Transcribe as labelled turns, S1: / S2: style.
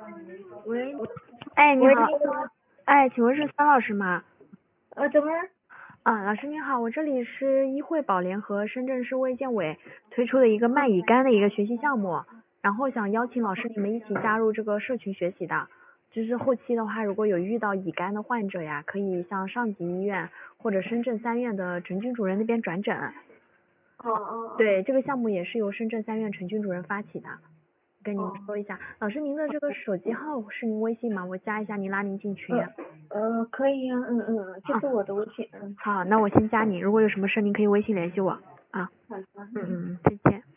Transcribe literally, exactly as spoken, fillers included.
S1: 喂，
S2: 哎，你
S1: 喂，
S2: 好，
S1: 你好，
S2: 哎，请问是孙老师吗？
S1: 呃，怎么？
S2: 啊，老师您好，我这里是医惠保联和深圳市卫健委推出的一个卖乙肝的一个学习项目，然后想邀请老师你们一起加入这个社群学习的，就是后期的话，如果有遇到乙肝的患者呀，可以向上级医院或者深圳三院的陈军主任那边转诊。
S1: 哦哦哦。
S2: 对，这个项目也是由深圳三院陈军主任发起的，跟您
S1: 哦。
S2: 说一下。老师您的这个手机号是您微信吗？我加一下您，拉您进群。
S1: 呃呃，可以啊，嗯嗯，这是我的微信，嗯。
S2: 好，那我先加你，如果有什么事您可以微信联系我啊。
S1: 好的。
S2: 嗯嗯，再见。